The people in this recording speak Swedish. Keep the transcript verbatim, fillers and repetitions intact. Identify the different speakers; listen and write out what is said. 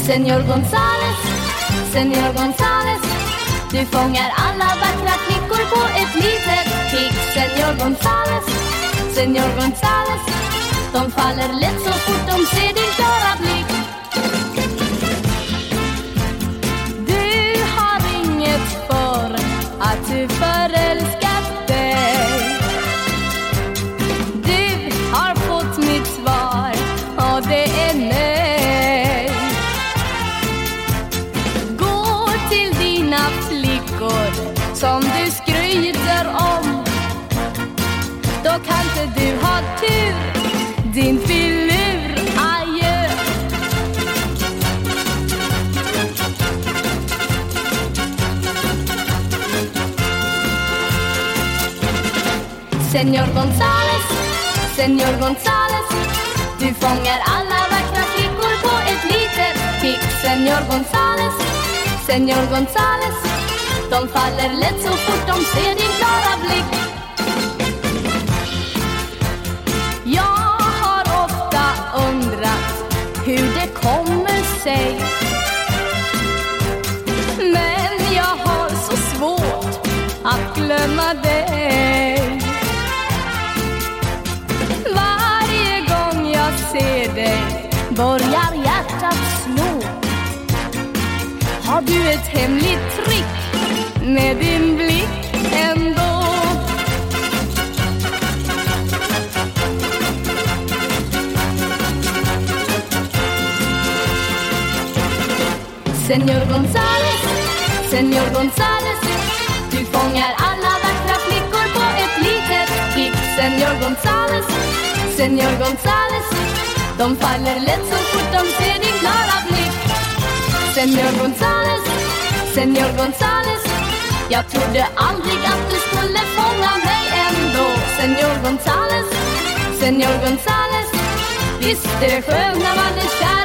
Speaker 1: Señor González, Señor González, du fångar alla vackra flickor på ett litet kick. Señor González, Señor González, de faller lätt så fort de ser din klara blick. Du har inget för att du förälskat dig. Du har fått mitt svar och det är nej. Gå till dina flickor som du skryter om. Då kanske du har tur, din filur, adjö. Señor González, Señor González, du fångar alla vackra flickor på ett litet kick. Señor González, Señor González, de faller lätt så fort de ser din klara blick. Jag har ofta undrat hur det kommer sig, men jag har så svårt att glömma dig. Varje gång jag ser dig börjar hjärtat slå. Har du ett hemligt trick med din blick ändå? Señor González, Señor González, du fångar alla vackra flickor på ett litet kick. Señor González, Señor González, de faller lätt så fort de ser din klara blick. Señor González, Señor González, jag trodde aldrig att du skulle fånga mig ändå. Señor González, Señor González, visst är det skönt när man är kär